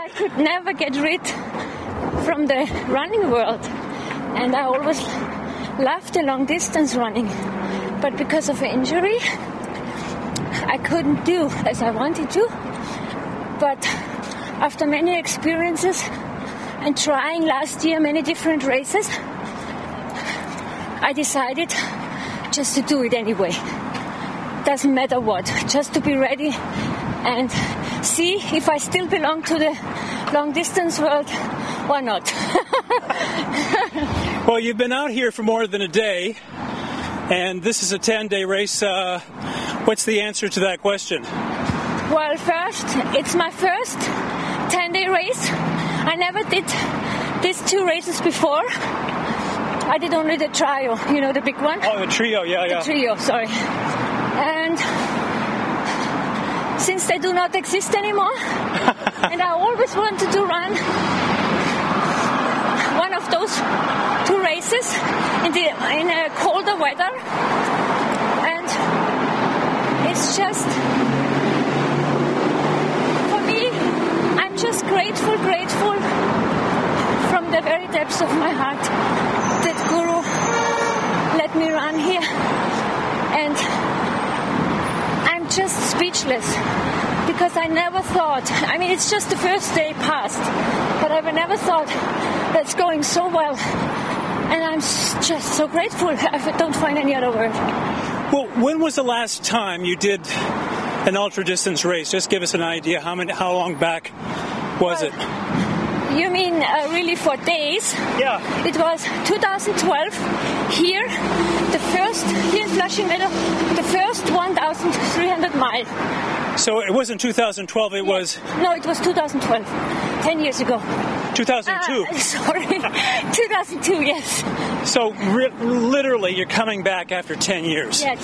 I could never get rid from the running world. And I always loved the long distance running. But because of an injury, I couldn't do as I wanted to. But after many experiences and trying last year many different races, I decided just to do it anyway. Doesn't matter what, just to be ready and see if I still belong to the long distance world or not. Well, you've been out here for more than a day, and this is a 10-day race. What's the answer to that question? Well, first, it's my first 10-day race. I never did these two races before. I did only the trio, you know, the big one. Oh, the trio, yeah. The trio, sorry. And since they do not exist anymore, and I always wanted to run one of those two races in a colder weather, and it's just, for me, I'm just grateful from the very depths of my heart that Guru let me run here, and I'm just speechless because I never thought, I mean, it's just the first day passed, but I never thought that's going so well, and I'm just so grateful. I don't find any other word. Well, when was the last time you did an ultra distance race? Just give us an idea. How long back was it? You mean really for days? Yeah. It was 2012 here, here in Flushing Meadow, the first 1,300 miles. So it wasn't 2012, it was... No, it was 2012, 10 years ago. 2002? Sorry, 2002, yes. So literally you're coming back after 10 years. Yes.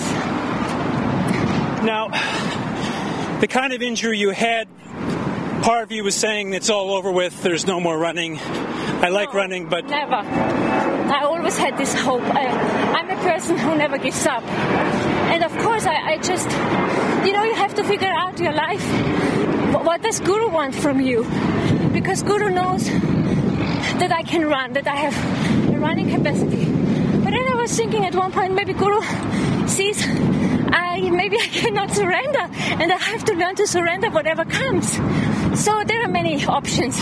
Now, the kind of injury you had, part of you was saying it's all over with, there's no more running. I like running, but... Never. I always had this hope. I'm a person who never gives up. And of course, I just... You know, you have to figure out your life. What does Guru want from you? Because Guru knows that I can run, that I have a running capacity. But then I was thinking at one point, maybe Guru sees maybe I cannot surrender, and I have to learn to surrender whatever comes. So there are many options.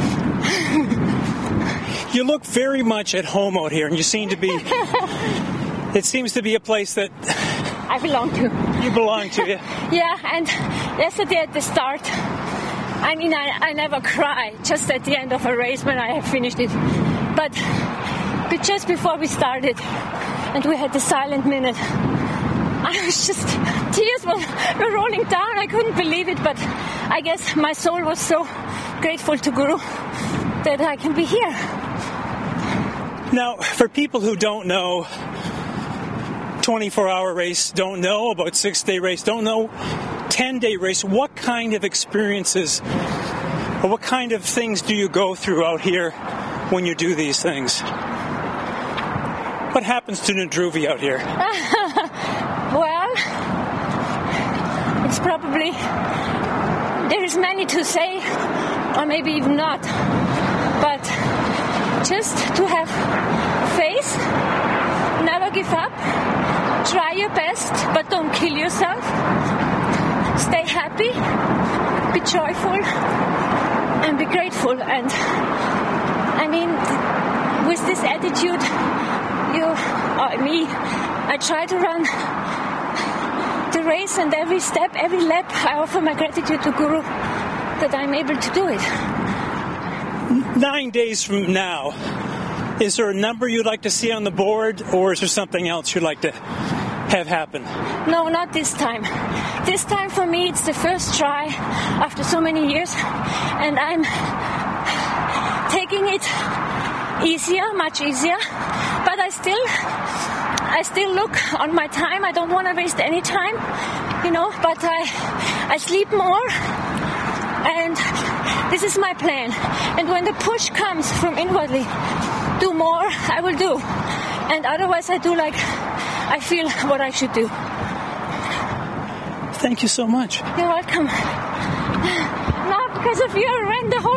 You look very much at home out here, and you seem to be... It seems to be a place that... I belong to. You belong to, yeah. Yeah, and yesterday at the start, I mean, I never cry, just at the end of a race when I have finished it. But just before we started, and we had the silent minute, I was just, tears were rolling down. I couldn't believe it, but I guess my soul was so grateful to Guru that I can be here. Now, for people who don't know 24-hour race, don't know about 6-day race, don't know 10-day race, what kind of experiences or what kind of things do you go through out here when you do these things? What happens to Nadruvi out here? Well, it's probably, there is many to say, or maybe even not, but just to have faith, never give up, try your best, but don't kill yourself, stay happy, be joyful, and be grateful. And I mean, with this attitude, I try to run the race, and every step, every lap, I offer my gratitude to Guru that I'm able to do it. 9 days from now, is there a number you'd like to see on the board, or is there something else you'd like to have happen? No, not this time. This time for me, it's the first try after so many years, and I'm taking it easier, much easier, but I still look on my time. I don't want to waste any time, but I sleep more, and this is my plan. And when the push comes from inwardly, do more, I will do. And otherwise I do like I feel what I should do. Thank you so much. You're welcome. Not because of you, I ran the whole